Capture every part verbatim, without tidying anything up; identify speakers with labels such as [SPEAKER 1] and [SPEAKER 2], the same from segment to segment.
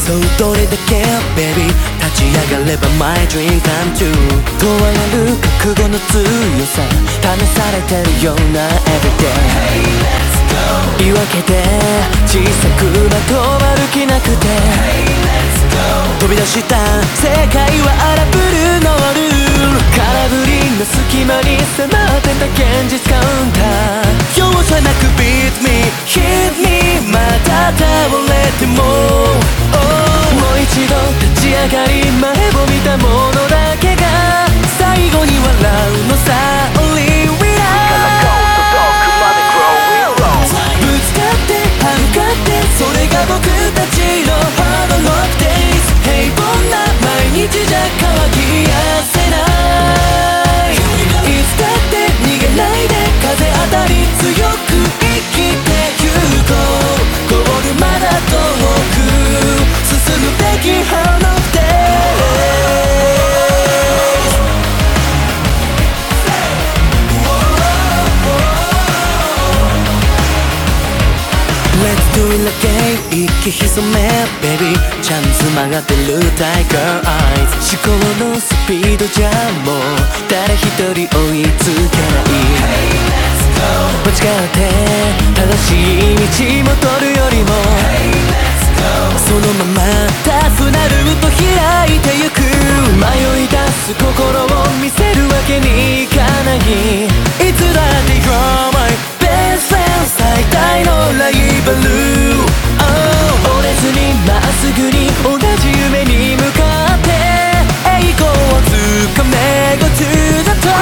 [SPEAKER 1] そうどれだけ Baby 立ち上がれば My dream come true 問われる覚悟の強さ試されてるような Everyday、hey, let's go 言い訳で小さくまとまる気なくて、hey, let's go 飛び出した世界は荒ぶるノールール空振りの隙間に迫ってた現実カウンター容赦なく Beat me Hit me また倒れても、oh、もう一度立ち上がり前を見たものだけが最後に笑うのさ Only we are ぶつかって歯向かってそれが僕たちの Hard Rock Days 平凡な毎日じゃ乾きやせないいつだって逃げないで風当たり強く生きてゆこうゴールまだ遠く進むべき Hard Rock Days Let's do it again 息潜め Baby チャンス曲がってる Tiger Eyes 思考のスピードじゃもう誰一人追いつけない、hey, let's go 間違って正しい道戻るよりも、hey, let's go そのままタフなルート開いてゆく迷い出す心を見せるわけにいかないいつだって You're my best friend 最大のライバル、oh、折れずにまっすぐに同じ夢に向かって栄光をつかめ Go to the top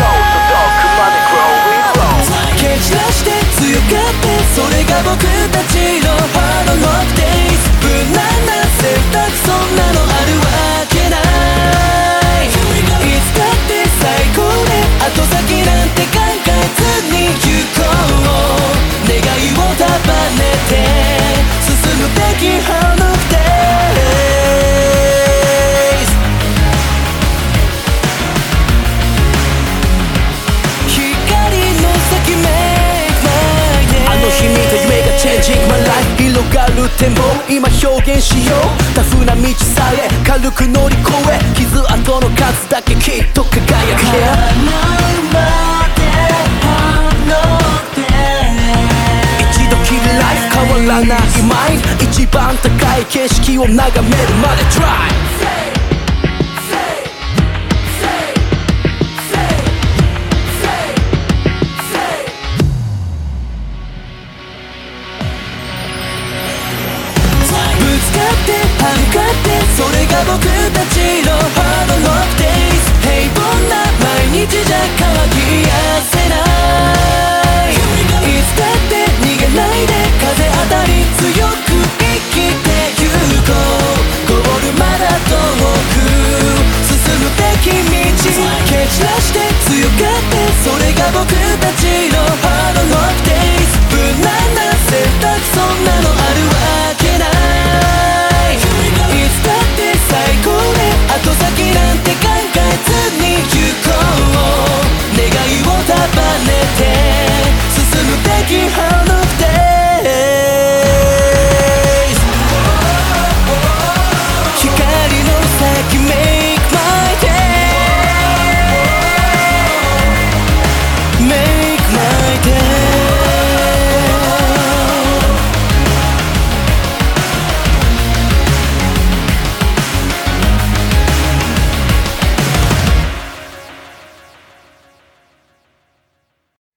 [SPEAKER 1] 蹴散らして強がってそれが僕たちの Hard Rock Days 無難な選択そんなのあるわけないいつだって最高で後先なんて考えずに行こう願いを束ねて進むべき Hard Rock Days 光の先 Make my day あの日見た夢が Changing my life 広がる展望今表現しようタフな道さえ軽く乗り越え傷跡の数だけきっと輝け一度きりライフ変わらないマインド一番高い景色を眺めるまで Drive